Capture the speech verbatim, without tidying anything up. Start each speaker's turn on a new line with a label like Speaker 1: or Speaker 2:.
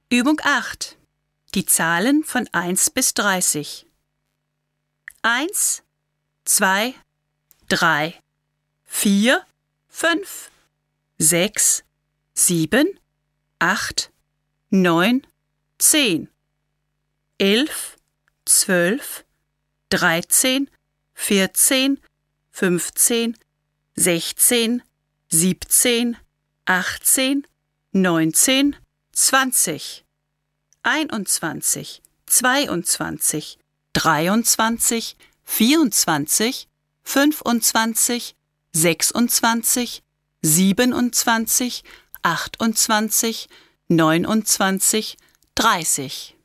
Speaker 1: Übung acht. Die Zahlen von eins bis dreißig. eins, zwei, drei, vier, fünf, sechs, sieben, acht, neun, zehn, elf, zwölf, dreizehn, vierzehn, fünfzehn, sechzehn, siebzehn, achtzehn, neunzehn, zwanzig, einundzwanzig, zweiundzwanzig, dreiundzwanzig, vierundzwanzig, fünfundzwanzig, sechsundzwanzig, siebenundzwanzig, achtundzwanzig, neunundzwanzig, dreißig.